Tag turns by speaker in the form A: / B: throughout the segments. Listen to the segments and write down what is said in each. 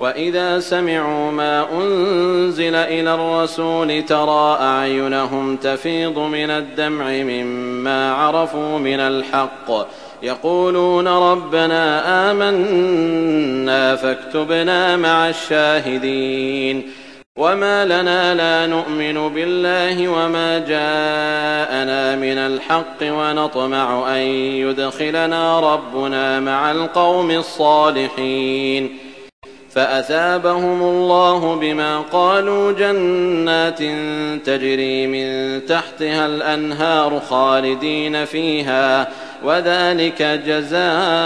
A: وإذا سمعوا ما أنزل إلى الرسول ترى أعينهم تفيض من الدمع مما عرفوا من الحق يقولون ربنا آمنا فاكتبنا مع الشاهدين وما لنا لا نؤمن بالله وما جاءنا من الحق ونطمع أن يدخلنا ربنا مع القوم الصالحين فأثابهم الله بما قالوا جنات تجري من تحتها الأنهار خالدين فيها وذلك جزاء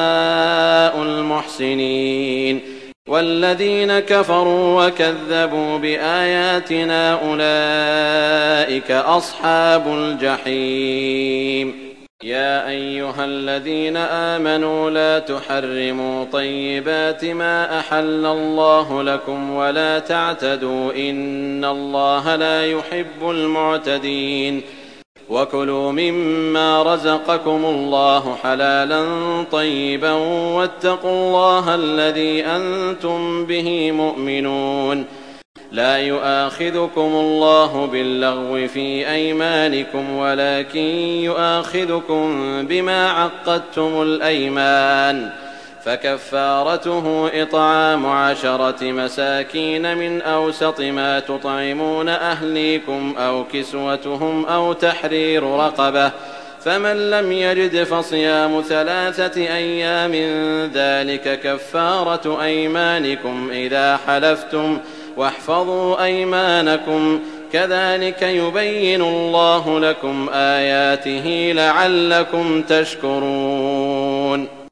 A: المحسنين والذين كفروا وكذبوا بآياتنا أولئك أصحاب الجحيم يا أيها الذين آمنوا لا تحرموا طيبات ما أحل الله لكم ولا تعتدوا إن الله لا يحب المعتدين وكلوا مما رزقكم الله حلالا طيبا واتقوا الله الذي أنتم به مؤمنون لا يؤاخذكم الله باللغو في أيمانكم ولكن يؤاخذكم بما عقدتم الأيمان فكفارته إطعام 10 مساكين من أوسط ما تطعمون أهليكم أو كسوتهم أو تحرير رقبة فمن لم يجد فصيام 3 أيام ذلك كفارة أيمانكم إذا حلفتم واحفظوا أيمانكم كذلك يبين الله لكم آياته لعلكم تشكرون